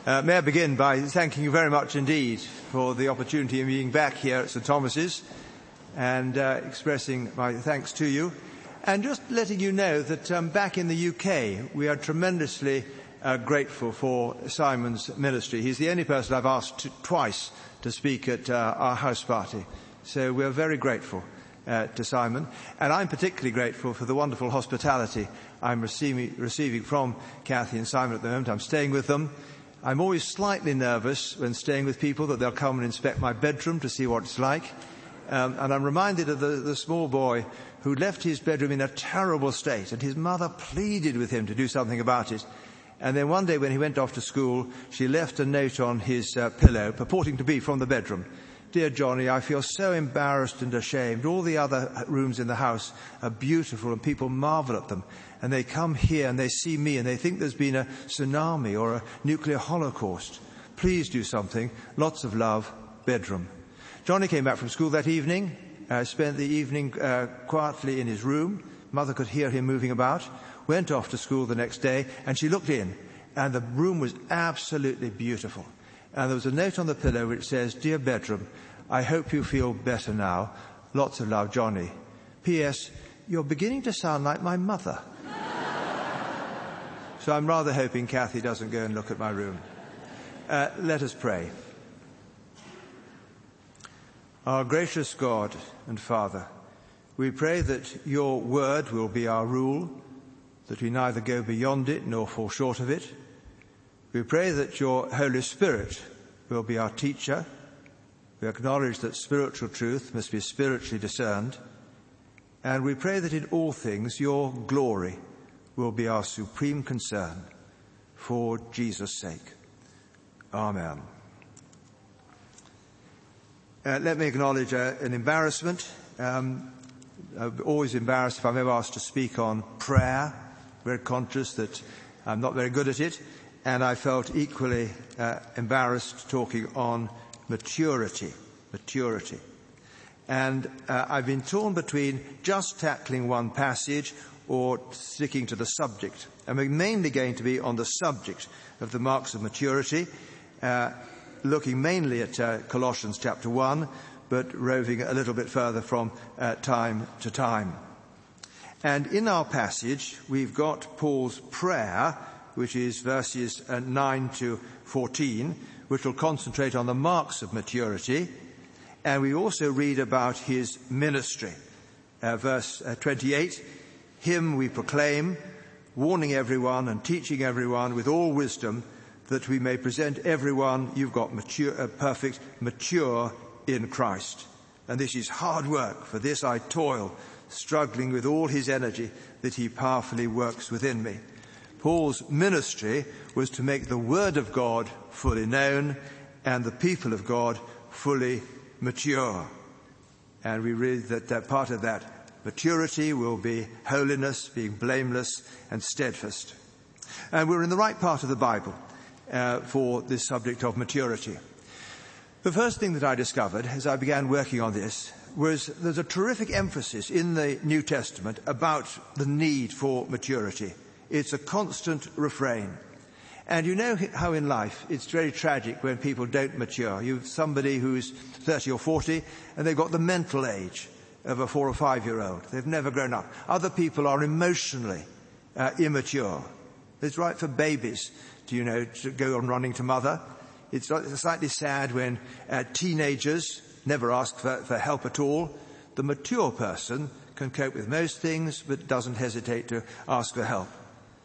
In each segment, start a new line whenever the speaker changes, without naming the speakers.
May I begin by thanking you very much indeed for the opportunity of being back here at St Thomas's and expressing my thanks to you. And just letting you know that back in the UK, we are tremendously grateful for Simon's ministry. He's the only person I've asked twice to speak at our house party. So we're very grateful to Simon. And I'm particularly grateful for the wonderful hospitality I'm receiving from Kathy and Simon at the moment. I'm staying with them. I'm always slightly nervous when staying with people that they'll come and inspect my bedroom to see what it's like. And I'm reminded of the small boy who left his bedroom in a terrible state, and his mother pleaded with him to do something about it. And then one day when he went off to school, she left a note on his pillow purporting to be from the bedroom. Dear Johnny, I feel so embarrassed and ashamed. All the other rooms in the house are beautiful and people marvel at them. And they come here and they see me and they think there's been a tsunami or a nuclear holocaust. Please do something. Lots of love. Bedroom. Johnny came back from school that evening, spent the evening quietly in his room. Mother could hear him moving about. Went off to school the next day and she looked in and the room was absolutely beautiful. And there was a note on the pillow which says, Dear bedroom, I hope you feel better now. Lots of love, Johnny. P.S. You're beginning to sound like my mother. So I'm rather hoping Kathy doesn't go and look at my room. Let us pray. Our gracious God and Father, we pray that your word will be our rule, that we neither go beyond it nor fall short of it. We pray that your Holy Spirit will be our teacher. We acknowledge that spiritual truth must be spiritually discerned. And we pray that in all things your glory will be our supreme concern for Jesus' sake. Amen. Let me acknowledge an embarrassment. I'm always embarrassed if I'm ever asked to speak on prayer. Very conscious that I'm not very good at it. And I felt equally embarrassed talking on maturity. And I've been torn between just tackling one passage or sticking to the subject. And we're mainly going to be on the subject of the marks of maturity, looking mainly at Colossians chapter 1, but roving a little bit further from time to time. And in our passage, we've got Paul's prayer, which is verses 9 to 14, which will concentrate on the marks of maturity. And we also read about his ministry. Verse 28, Him we proclaim, warning everyone and teaching everyone with all wisdom, that we may present everyone you've got perfect, mature in Christ. And this is hard work. For this I toil, struggling with all his energy that he powerfully works within me. Paul's ministry was to make the word of God fully known and the people of God fully mature. And we read that part of that maturity will be holiness, being blameless and steadfast. And we're in the right part of the Bible for this subject of maturity. The first thing that I discovered as I began working on this was there's a terrific emphasis in the New Testament about the need for maturity. It's a constant refrain. And you know how in life it's very tragic when people don't mature. You've somebody who's 30 or 40 and they've got the mental age of a 4 or 5-year-old. They've never grown up. Other people are emotionally immature. It's right for babies to go on running to mother. It's slightly sad when teenagers never ask for help at all. The mature person can cope with most things but doesn't hesitate to ask for help.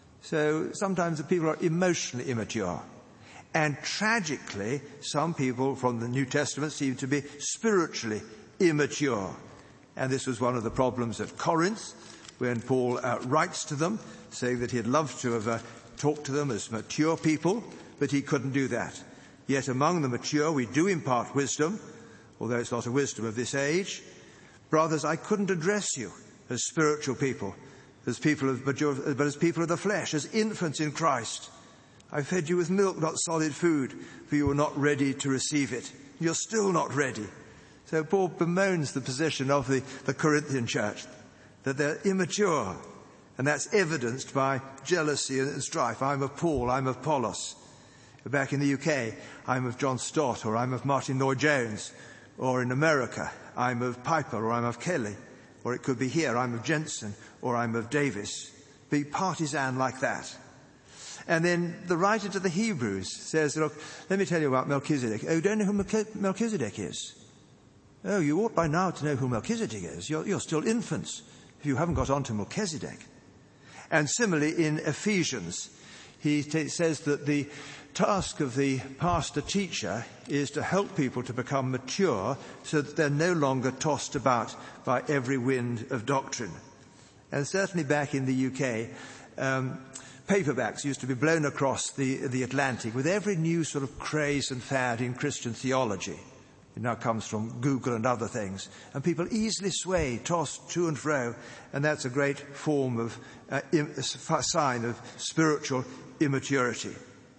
So sometimes the people are emotionally immature. And tragically, some people from the New Testament seem to be spiritually immature. And this was one of the problems at Corinth when Paul writes to them saying that he'd love to have talked to them as mature people, but he couldn't do that. Yet among the mature we do impart wisdom, although it's not a wisdom of this age. Brothers, I couldn't address you as spiritual people, as people of mature, but as people of the flesh, as infants in Christ. I fed you with milk, not solid food, for you were not ready to receive it. You're still not ready. So Paul bemoans the position of the Corinthian church, that they're immature. And that's evidenced by jealousy and strife. I'm of Paul, I'm of Apollos. Back in the UK, I'm of John Stott, or I'm of Martin Lloyd-Jones, or in America, I'm of Piper, or I'm of Kelly, or it could be here, I'm of Jensen, or I'm of Davis. Be partisan like that. And then the writer to the Hebrews says, look, let me tell you about Melchizedek. Oh, you don't know who Melchizedek is? Oh, you ought by now to know who Melchizedek is. You're still infants if you haven't got on to Melchizedek. And similarly in Ephesians, he says that the task of the pastor-teacher is to help people to become mature so that they're no longer tossed about by every wind of doctrine. And certainly back in the UK, paperbacks used to be blown across the Atlantic with every new sort of craze and fad in Christian theology. It now comes from Google and other things. And people easily sway, tossed to and fro. And that's a great form of sign of spiritual immaturity.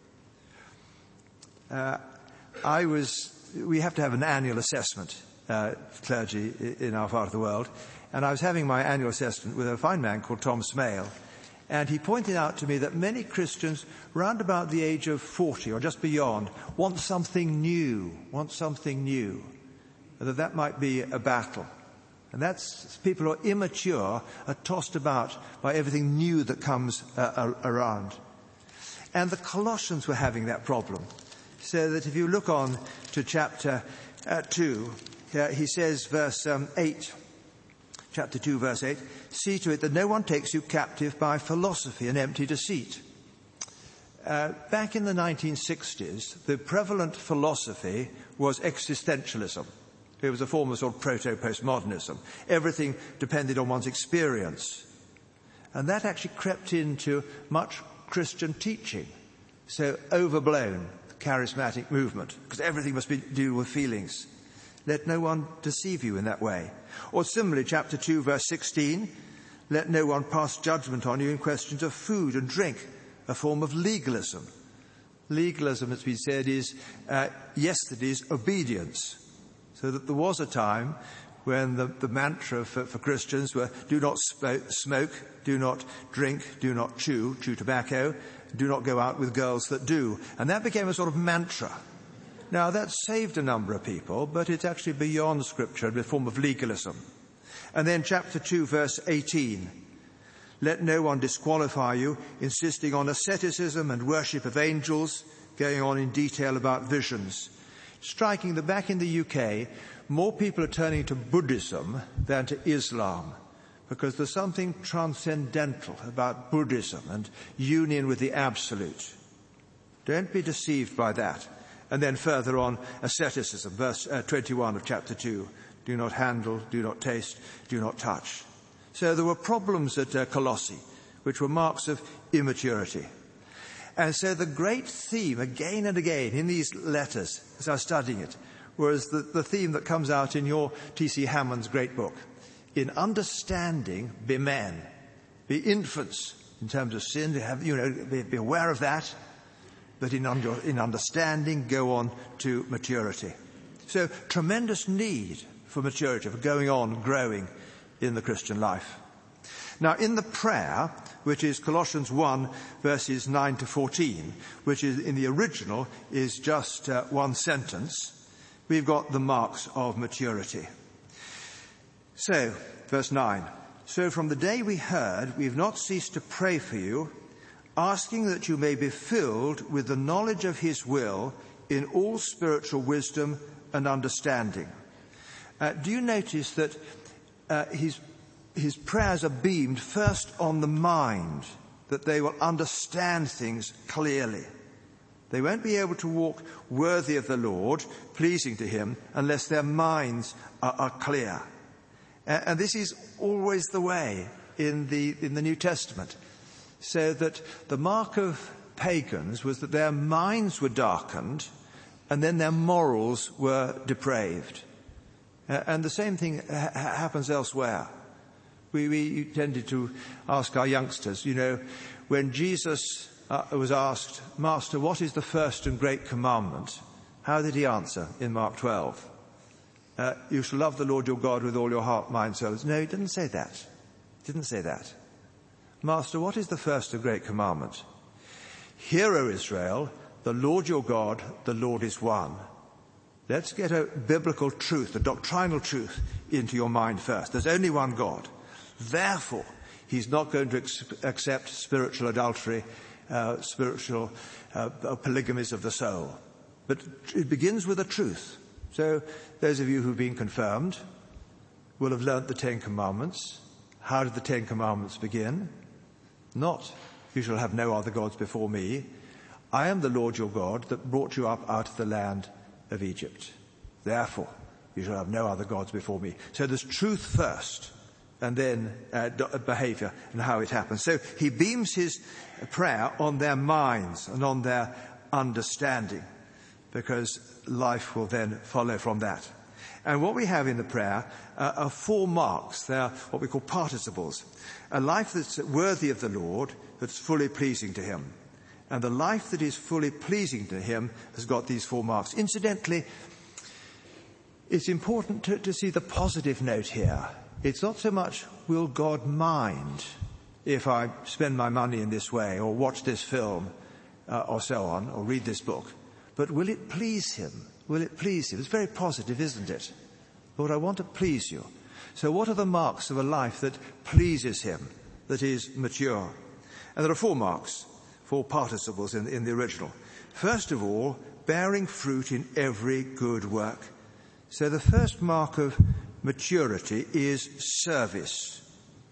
We have to have an annual assessment, clergy in our part of the world. And I was having my annual assessment with a fine man called Tom Smale. And he pointed out to me that many Christians, round about the age of 40 or just beyond, want something new, that might be a battle. And that's people who are immature, are tossed about by everything new that comes around. And the Colossians were having that problem. So that if you look on to chapter 2, he says, verse 8, chapter 2, verse 8, see to it that no one takes you captive by philosophy and empty deceit. Back in the 1960s, the prevalent philosophy was existentialism. It was a form of sort of proto-postmodernism. Everything depended on one's experience. And that actually crept into much Christian teaching. So overblown, charismatic movement, because everything must be do with feelings. Let no one deceive you in that way. Or similarly, chapter 2, verse 16, let no one pass judgment on you in questions of food and drink, a form of legalism. Legalism, it's been said, is yesterday's obedience. So that there was a time when the mantra for Christians were do not smoke, do not drink, do not chew tobacco, do not go out with girls that do. And that became a sort of mantra. Now, that saved a number of people, but it's actually beyond Scripture, a form of legalism. And then chapter 2, verse 18. Let no one disqualify you, insisting on asceticism and worship of angels, going on in detail about visions. Striking that back in the UK, more people are turning to Buddhism than to Islam, because there's something transcendental about Buddhism and union with the absolute. Don't be deceived by that. And then further on, asceticism, verse 21 of chapter 2. Do not handle, do not taste, do not touch. So there were problems at Colossae, which were marks of immaturity. And so the great theme, again and again, in these letters, as I was studying it, was the theme that comes out in your T.C. Hammond's great book. In understanding, be men. Be infants in terms of sin. Be aware of that. But in understanding, go on to maturity. So tremendous need for maturity, for going on, growing in the Christian life. Now, in the prayer, which is Colossians 1, verses 9 to 14, which is in the original is just one sentence, we've got the marks of maturity. So, verse 9. So from the day we heard, we've not ceased to pray for you, asking that you may be filled with the knowledge of his will in all spiritual wisdom and understanding. Do you notice that his prayers are beamed first on the mind, that they will understand things clearly. They won't be able to walk worthy of the Lord, pleasing to him, unless their minds are clear. And this is always the way in the New Testament. So that the mark of pagans was that their minds were darkened and then their morals were depraved. And the same thing happens elsewhere. We tended to ask our youngsters, when Jesus was asked, Master, what is the first and great commandment? How did he answer in Mark 12? You shall love the Lord your God with all your heart, mind, soul. No, he didn't say that. Master, what is the first and great commandment? Hear, O Israel, the Lord your God, the Lord is one. Let's get a biblical truth, a doctrinal truth into your mind first. There's only one God. Therefore, he's not going to accept spiritual adultery, spiritual polygamies of the soul. But it begins with a truth. So those of you who've been confirmed will have learnt the Ten Commandments. How did the Ten Commandments begin? Not, you shall have no other gods before me. I am the Lord your God that brought you up out of the land of Egypt. Therefore, you shall have no other gods before me. So there's truth first, and then behavior and how it happens. So he beams his prayer on their minds and on their understanding, because life will then follow from that. And what we have in the prayer are 4 marks. They are what we call participles. A life that's worthy of the Lord, that's fully pleasing to him. And the life that is fully pleasing to him has got these 4 marks. Incidentally, it's important to see the positive note here. It's not so much, will God mind if I spend my money in this way, or watch this film, or so on, or read this book? But will it please him? Will it please him? It's very positive, isn't it? Lord, I want to please you. So what are the marks of a life that pleases him, that is mature? And there are 4 marks, 4 participles in the original. First of all, bearing fruit in every good work. So the first mark of maturity is service.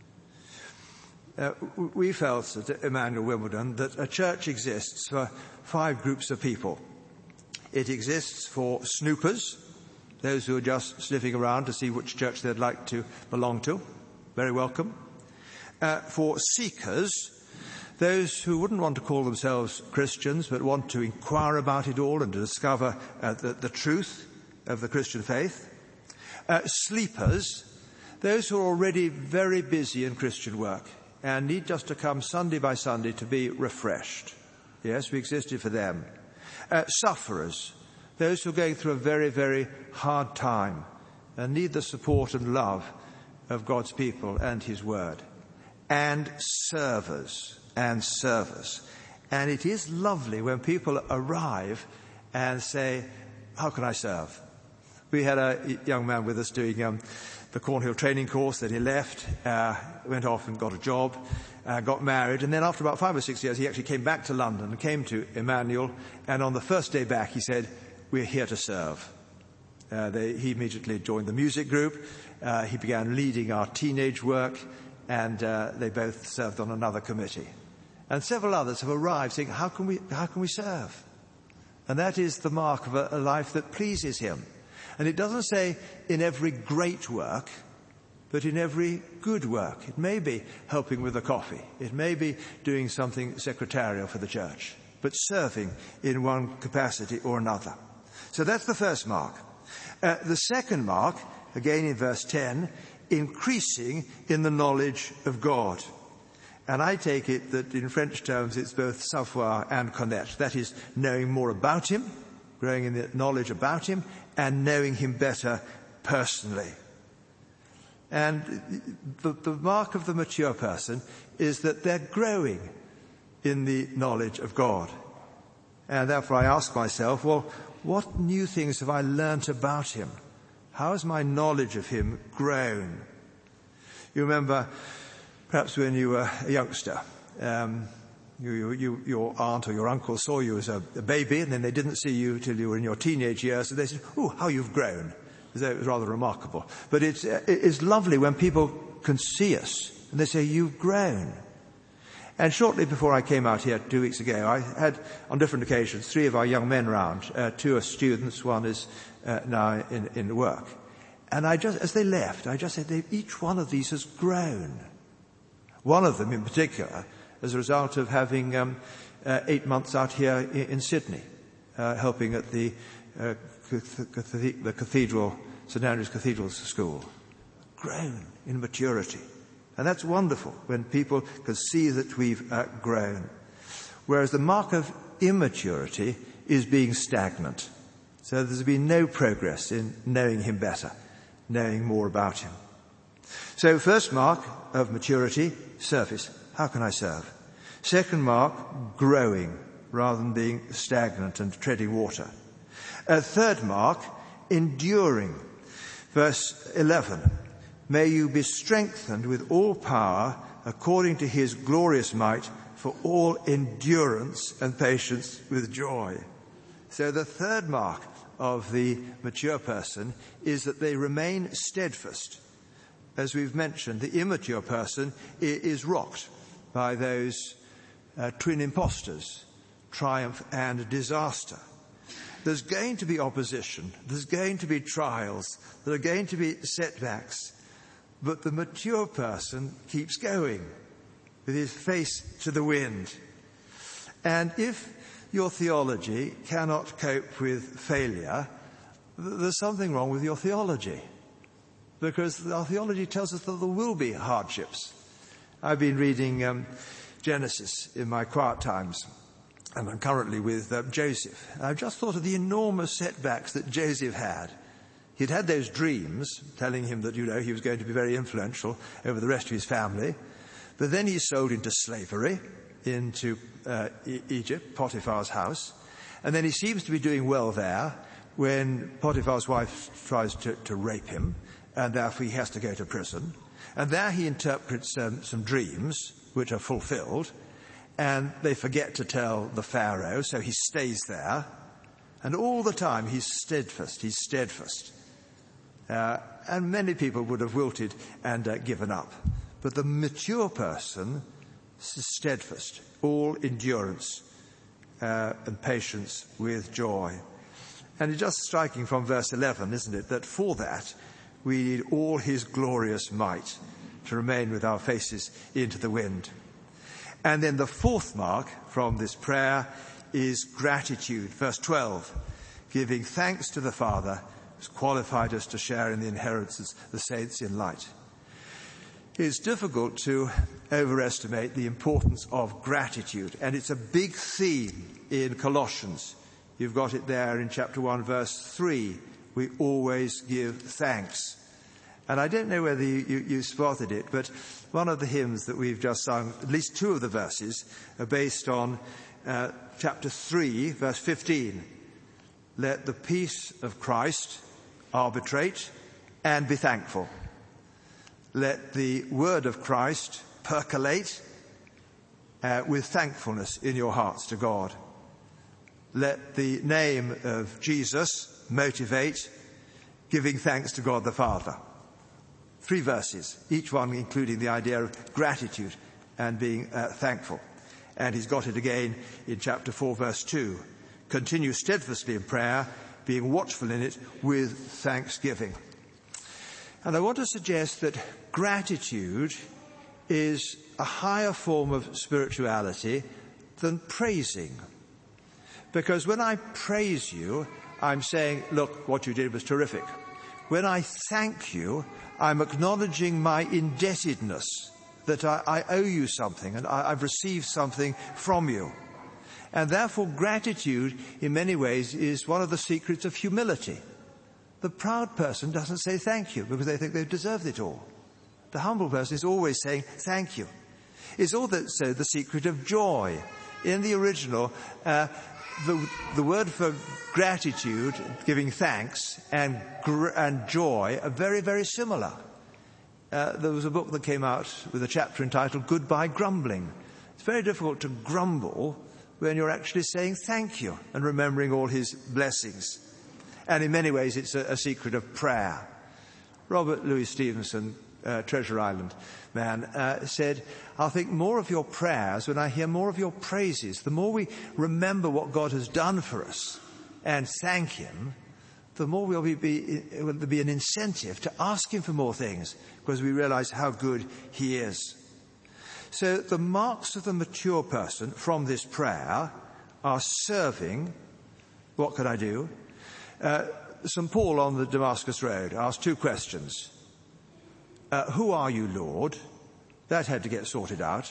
We felt at Emmanuel Wimbledon that a church exists for 5 groups of people. It exists for snoopers, those who are just sniffing around to see which church they'd like to belong to. Very welcome. For seekers, those who wouldn't want to call themselves Christians but want to inquire about it all and to discover the truth of the Christian faith. Sleepers, those who are already very busy in Christian work and need just to come Sunday by Sunday to be refreshed. Yes, we existed for them. Sufferers, those who are going through a very, very hard time and need the support and love of God's people and his word. And servers. And it is lovely when people arrive and say, how can I serve? We had a young man with us doing the Cornhill training course. Then he left, went off and got a job, got married, and then after about 5 or 6 years he actually came back to London and came to Emmanuel, and on the first day back he said, we're here to serve. He immediately joined the music group. He began leading our teenage work, and they both served on another committee. And several others have arrived saying, how can we serve? And that is the mark of a life that pleases him. And it doesn't say in every great work, but in every good work. It may be helping with the coffee. It may be doing something secretarial for the church, but serving in one capacity or another. So that's the first mark. The second mark, again in verse 10, increasing in the knowledge of God. And I take it that in French terms it's both savoir and connaître. That is, knowing more about him, growing in the knowledge about him, and knowing him better personally. And the mark of the mature person is that they're growing in the knowledge of God. And therefore I ask myself, well, what new things have I learnt about him? How has my knowledge of him grown? You remember, perhaps when you were a youngster, your aunt or your uncle saw you as a baby, and then they didn't see you till you were in your teenage years, and they said, "Oh, how you've grown." It was rather remarkable. But it's lovely when people can see us, and they say, "You've grown." And shortly before I came out here 2 weeks ago, I had, on different occasions, 3 of our young men round. 2 are students, 1 is now in work. And as they left, I just said, each one of these has grown. One of them in particular, as a result of having 8 months out here in Sydney, helping at the cathedral, St Andrew's Cathedral School. Grown in maturity. And that's wonderful when people can see that we've grown. Whereas the mark of immaturity is being stagnant. So there's been no progress in knowing him better, knowing more about him. So first mark of maturity, service. How can I serve? Second mark, growing. rather than being stagnant and treading water. A third mark, enduring. Verse 11, may you be strengthened with all power according to his glorious might for all endurance and patience with joy. So the third mark of the mature person is that they remain steadfast. As we've mentioned, the immature person is rocked by those twin impostors, triumph and disaster. There's going to be opposition. There's going to be trials. There are going to be setbacks. But the mature person keeps going with his face to the wind. And if your theology cannot cope with failure, there's something wrong with your theology. Because our theology tells us that there will be hardships. I've been reading Genesis in my quiet times, and I'm currently with Joseph. And I've just thought of the enormous setbacks that Joseph had. He'd had those dreams telling him that, he was going to be very influential over the rest of his family. But then he's sold into slavery, into Egypt, Potiphar's house. And then he seems to be doing well there when Potiphar's wife tries to rape him, and therefore he has to go to prison. And there he interprets some dreams, which are fulfilled, and they forget to tell the Pharaoh, so he stays there. And all the time he's steadfast. And many people would have wilted and given up. But the mature person is steadfast, all endurance and patience with joy. And it's just striking from verse 11, isn't it, that for that we need all his glorious might to remain with our faces into the wind. And then the fourth mark from this prayer is gratitude. Verse 12, giving thanks to the Father who's qualified us to share in the inheritance of the saints in light. It's difficult to overestimate the importance of gratitude, and it's a big theme in Colossians. You've got it there in chapter 1, verse 3. We always give thanks. And I don't know whether you spotted it, but one of the hymns that we've just sung, at least two of the verses, are based on chapter 3, verse 15. Let the peace of Christ arbitrate and be thankful. Let the word of Christ percolate with thankfulness in your hearts to God. Let the name of Jesus motivate giving thanks to God the Father. 3 verses, each one including the idea of gratitude and being thankful. And he's got it again in chapter 4, verse 2. Continue steadfastly in prayer, being watchful in it with thanksgiving. And I want to suggest that gratitude is a higher form of spirituality than praising. Because when I praise you, I'm saying, look, what you did was terrific. When I thank you, I'm acknowledging my indebtedness, that I owe you something and I've received something from you. And therefore gratitude, in many ways, is one of the secrets of humility. The proud person doesn't say thank you because they think they've deserved it all. The humble person is always saying thank you. It's also the secret of joy. In the original, the word for gratitude, giving thanks, and joy are very, very similar. There was a book that came out with a chapter entitled Goodbye Grumbling. It's very difficult to grumble when you're actually saying thank you and remembering all his blessings. And in many ways, it's a secret of prayer. Robert Louis Stevenson, Treasure Island man, said, I'll think more of your prayers when I hear more of your praises. The more we remember what God has done for us and thank him, the more will there'll be an incentive to ask him for more things because we realize how good he is. So the marks of the mature person from this prayer are serving. What can I do? St. Paul on the Damascus Road asked 2 questions. Who are you, Lord? That had to get sorted out.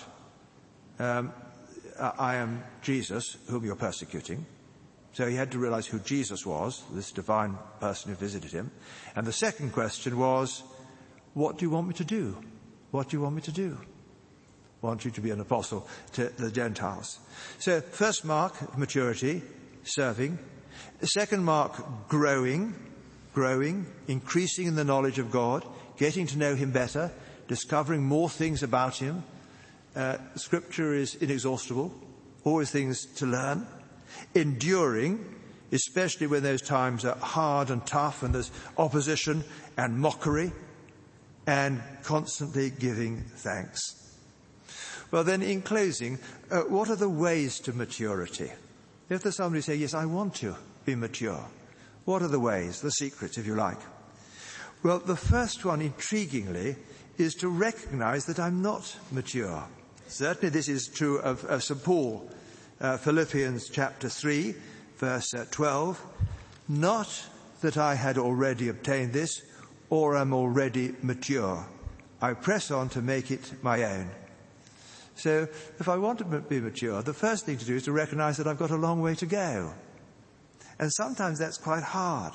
I am Jesus, whom you're persecuting. So he had to realize who Jesus was, this divine person who visited him. And the second question was, what do you want me to do? What do you want me to do? want you to be an apostle to the Gentiles. So first mark of maturity, serving. The second mark, growing, increasing in the knowledge of God, getting to know him better, discovering more things about him. Scripture is inexhaustible, always things to learn. Enduring, especially when those times are hard and tough and there's opposition and mockery, and constantly giving thanks. Well then, in closing, what are the ways to maturity? If there's somebody say, yes, I want to be mature, what are the ways, the secrets, if you like? Well, the first one, intriguingly, is to recognize that I'm not mature. Certainly this is true of St. Paul, Philippians chapter 3, verse 12. Not that I had already obtained this, or am already mature. I press on to make it my own. So if I want to be mature, the first thing to do is to recognize that I've got a long way to go. And sometimes that's quite hard.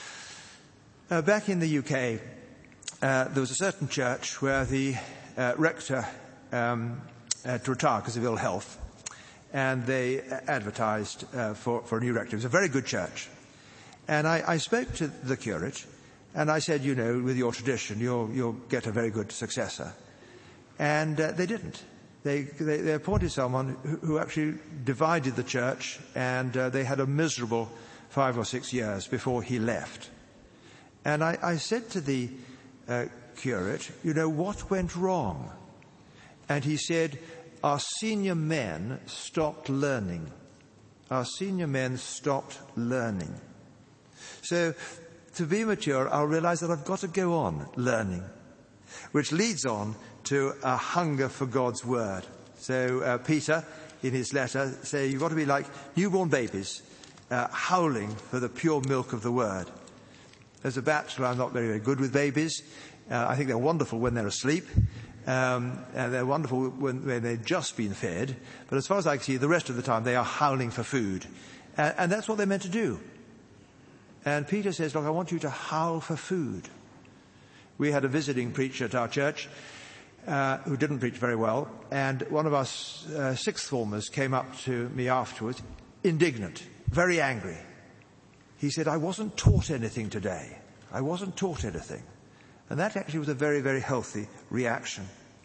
Back in the UK, there was a certain church where the rector had to retire because of ill health. And they advertised for a new rector. It was a very good church. And I spoke to the curate, and I said, you know, with your tradition, you'll get a very good successor. And they didn't. They appointed someone who actually divided the church, and they had a miserable 5 or 6 years before he left. And I said to the curate, you know, what went wrong? And he said, our senior men stopped learning. Our senior men stopped learning. So, to be mature, I'll realize that I've got to go on learning, which leads on to a hunger for God's word. So, Peter, in his letter, says you've got to be like newborn babies, howling for the pure milk of the word. As a bachelor, I'm not very, very good with babies. I think they're wonderful when they're asleep. And they're wonderful when they've just been fed. But as far as I can see, the rest of the time they are howling for food. And that's what they're meant to do. And Peter says, look, I want you to howl for food. We had a visiting preacher at our church who didn't preach very well. And one of our sixth formers came up to me afterwards, indignant, very angry. He said, I wasn't taught anything today. I wasn't taught anything. And that actually was a very, very healthy reaction.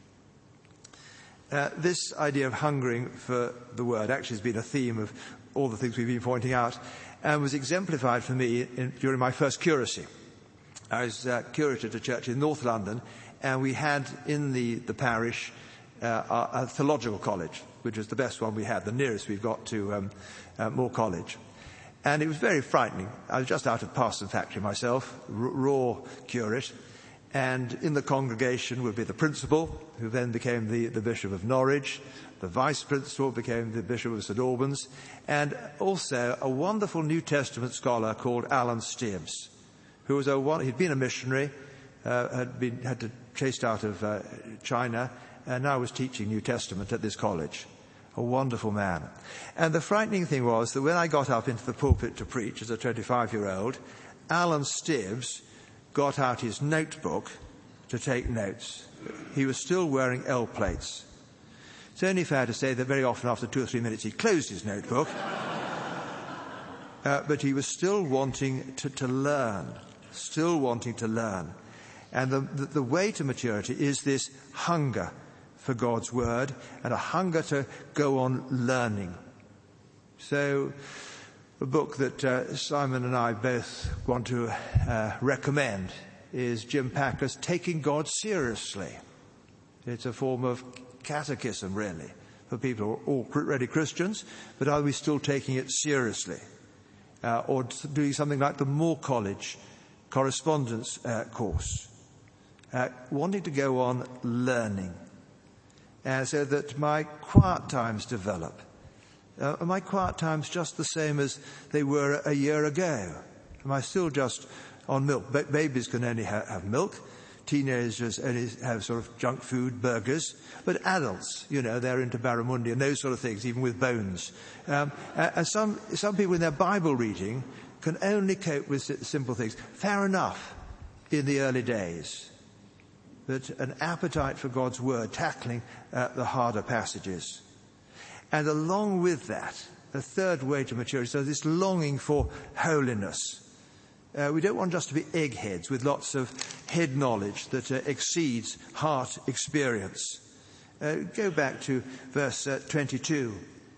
This idea of hungering for the word actually has been a theme of all the things we've been pointing out, and was exemplified for me during my first curacy. I was curate at a church in North London, and we had in the parish a theological college, which was the best one we had, the nearest we've got to Moore College. And it was very frightening. I was just out of Parson Factory myself, raw curate. And in the congregation would be the principal, who then became the Bishop of Norwich. The vice principal became the Bishop of St Albans. And also a wonderful New Testament scholar called Alan Stibbs, who was he'd been a missionary, had to chased out of China, and now was teaching New Testament at this college. A wonderful man. And the frightening thing was that when I got up into the pulpit to preach as a 25-year-old, Alan Stibbs got out his notebook to take notes. He was still wearing L plates. It's only fair to say that very often after 2 or 3 minutes he closed his notebook. But he was still wanting to learn. Still wanting to learn. And the way to maturity is this hunger for God's word and a hunger to go on learning. So the book that Simon and I both want to recommend is Jim Packer's Taking God Seriously. It's a form of catechism, really, for people who are already Christians, but are we still taking it seriously? Or doing something like the Moore College correspondence course. Wanting to go on learning. So that my quiet times develop. Are my quiet times just the same as they were a year ago? Am I still just on milk? Babies can only have milk. Teenagers only have sort of junk food, burgers. But adults, they're into barramundi and those sort of things, even with bones. And some people in their Bible reading can only cope with simple things. Fair enough in the early days. but an appetite for God's word, tackling the harder passages. And along with that, a third way to maturity, so this longing for holiness. We don't want just to be eggheads with lots of head knowledge that exceeds heart experience. Go back to verse 22.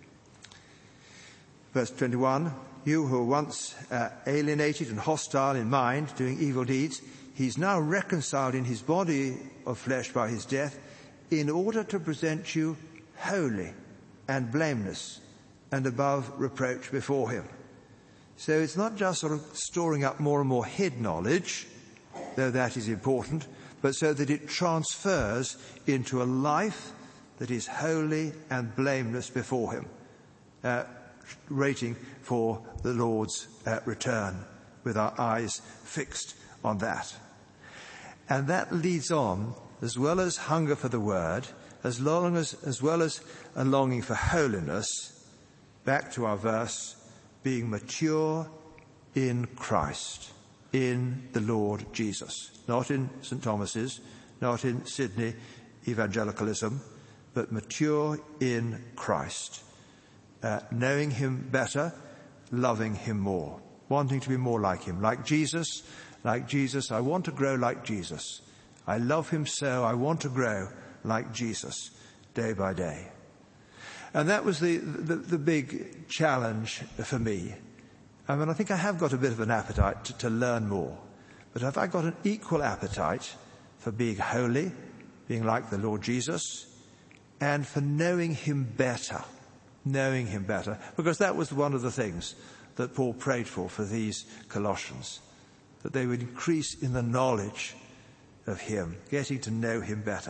Verse 21, you who were once alienated and hostile in mind, doing evil deeds, he's now reconciled in his body of flesh by his death, in order to present you holy and blameless and above reproach before him. So it's not just sort of storing up more and more head knowledge, though that is important, but so that it transfers into a life that is holy and blameless before him, waiting for the Lord's return with our eyes fixed on that. And that leads on, as well as hunger for the word, as well as a longing for holiness, back to our verse, being mature in Christ, in the Lord Jesus. Not in St. Thomas's, not in Sydney evangelicalism, but mature in Christ. Knowing him better, loving him more, wanting to be more like him. Like Jesus, I want to grow like Jesus. I love him so, I want to grow like Jesus day by day. And that was the big challenge for me. I mean, I think I have got a bit of an appetite to learn more. But have I got an equal appetite for being holy, being like the Lord Jesus, and for knowing him better? Knowing him better. Because that was one of the things that Paul prayed for these Colossians. That they would increase in the knowledge of him, getting to know him better.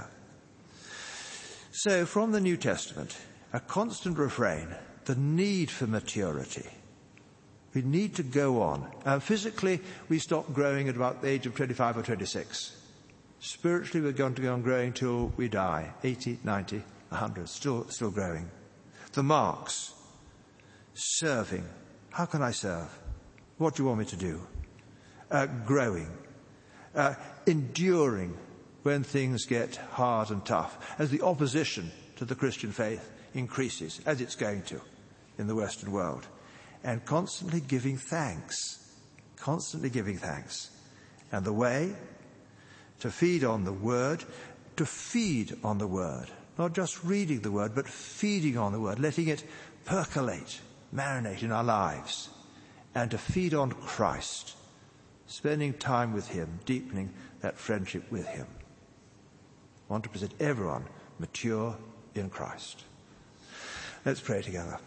So from the New Testament, a constant refrain, the need for maturity. We need to go on. Physically, we stop growing at about the age of 25 or 26. Spiritually, we're going to go on growing till we die, 80, 90, 100, still growing. The marks. Serving. How can I serve? What do you want me to do? Growing. Enduring when things get hard and tough, as the opposition to the Christian faith increases, as it's going to in the Western world. And constantly giving thanks. Constantly giving thanks. And the way to feed on the word, to feed on the word. Not just reading the word, but feeding on the word, letting it percolate, marinate in our lives. And to feed on Christ, spending time with him, deepening that friendship with him. I want to present everyone mature in Christ. Let's pray together.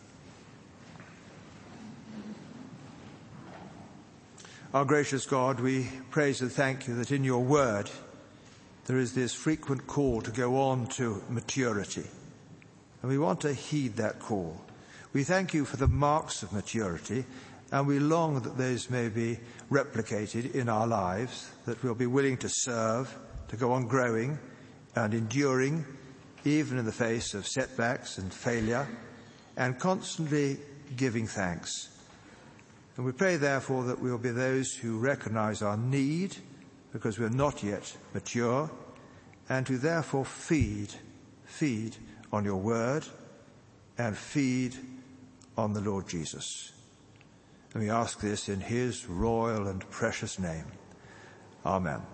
Our gracious God, we praise and thank you that in your word there is this frequent call to go on to maturity. And we want to heed that call. We thank you for the marks of maturity, and we long that those may be replicated in our lives, that we'll be willing to serve, to go on growing and enduring, even in the face of setbacks and failure, and constantly giving thanks. And we pray, therefore, that we will be those who recognize our need, because we are not yet mature, and who therefore feed on your word and feed on the Lord Jesus. And we ask this in his royal and precious name. Amen.